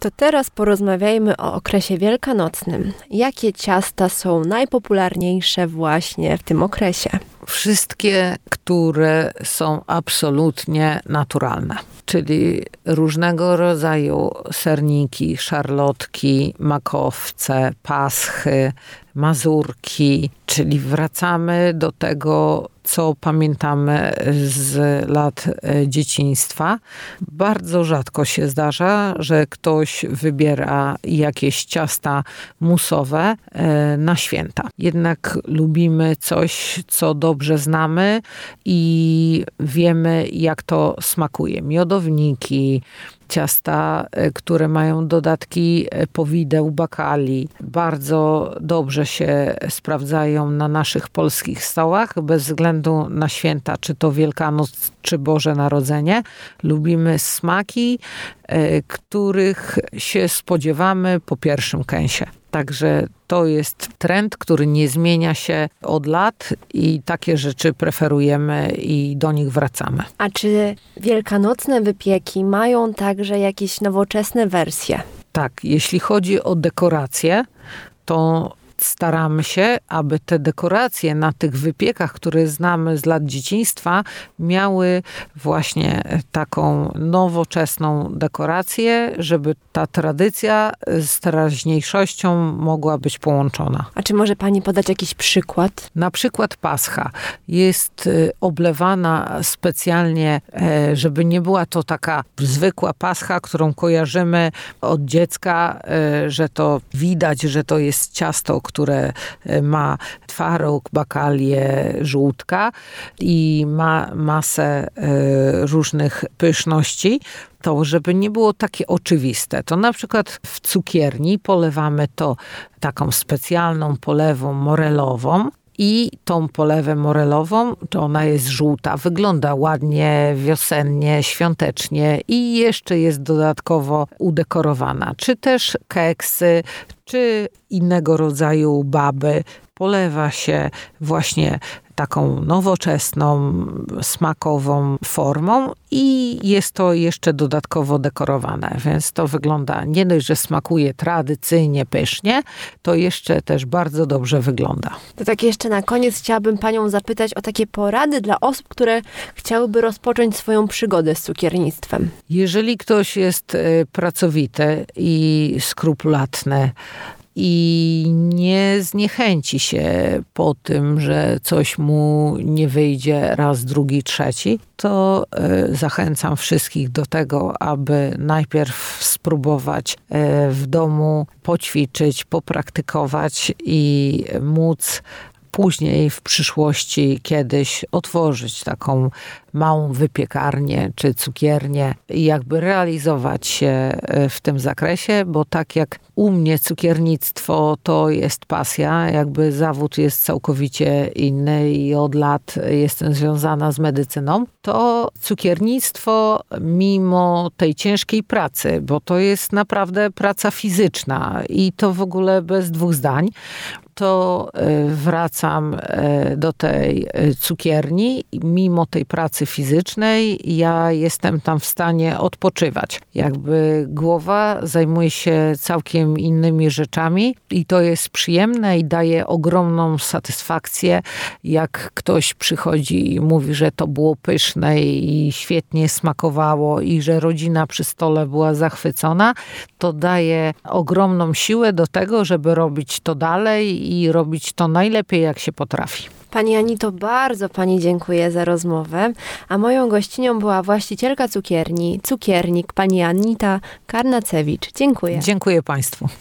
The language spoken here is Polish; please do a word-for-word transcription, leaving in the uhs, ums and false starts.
To teraz porozmawiajmy o okresie wielkanocnym. Jakie ciasta są najpopularniejsze właśnie w tym okresie? Wszystkie, które są absolutnie naturalne. Czyli różnego rodzaju serniki, szarlotki, makowce, paschy, mazurki. Czyli wracamy do tego, co pamiętamy z lat dzieciństwa. Bardzo rzadko się zdarza, że ktoś wybiera jakieś ciasta musowe na święta. Jednak lubimy coś, co dobrze znamy i wiemy, jak to smakuje. Miodowniki, ciasta, które mają dodatki powideł, bakali, bardzo dobrze się sprawdzają na naszych polskich stołach, bez względu na święta, czy to Wielkanoc, czy Boże Narodzenie. Lubimy smaki, których się spodziewamy po pierwszym kęsie. Także to jest trend, który nie zmienia się od lat i takie rzeczy preferujemy i do nich wracamy. A czy wielkanocne wypieki mają także jakieś nowoczesne wersje? Tak, jeśli chodzi o dekoracje, to staramy się, aby te dekoracje na tych wypiekach, które znamy z lat dzieciństwa, miały właśnie taką nowoczesną dekorację, żeby ta tradycja z teraźniejszością mogła być połączona. A czy może pani podać jakiś przykład? Na przykład pascha jest oblewana specjalnie, żeby nie była to taka zwykła pascha, którą kojarzymy od dziecka, że to widać, że to jest ciasto, które ma twaróg, bakalię, żółtka i ma masę różnych pyszności. To, żeby nie było takie oczywiste, to na przykład w cukierni polewamy to taką specjalną polewą morelową. I tą polewę morelową, to ona jest żółta, wygląda ładnie, wiosennie, świątecznie i jeszcze jest dodatkowo udekorowana. Czy też keksy, czy innego rodzaju baby polewa się właśnie taką nowoczesną, smakową formą i jest to jeszcze dodatkowo dekorowane, więc to wygląda nie dość, że smakuje tradycyjnie, pysznie, to jeszcze też bardzo dobrze wygląda. To tak jeszcze na koniec chciałabym panią zapytać o takie porady dla osób, które chciałyby rozpocząć swoją przygodę z cukiernictwem. Jeżeli ktoś jest pracowity i skrupulatny, i nie zniechęci się po tym, że coś mu nie wyjdzie raz, drugi, trzeci, to zachęcam wszystkich do tego, aby najpierw spróbować w domu poćwiczyć, popraktykować i móc później w przyszłości kiedyś otworzyć taką małą wypiekarnię czy cukiernię i jakby realizować się w tym zakresie, bo tak jak u mnie cukiernictwo to jest pasja, jakby zawód jest całkowicie inny i od lat jestem związana z medycyną, to cukiernictwo mimo tej ciężkiej pracy, bo to jest naprawdę praca fizyczna i to w ogóle bez dwóch zdań, to wracam do tej cukierni i mimo tej pracy fizycznej ja jestem tam w stanie odpoczywać. Jakby głowa zajmuje się całkiem innymi rzeczami i to jest przyjemne i daje ogromną satysfakcję, jak ktoś przychodzi i mówi, że to było pyszne i świetnie smakowało i że rodzina przy stole była zachwycona, to daje ogromną siłę do tego, żeby robić to dalej i robić to najlepiej, jak się potrafi. Pani Anito, bardzo pani dziękuję za rozmowę, a moją gościnią była właścicielka cukierni, cukiernik, pani Anita Karnacewicz. Dziękuję. Dziękuję państwu.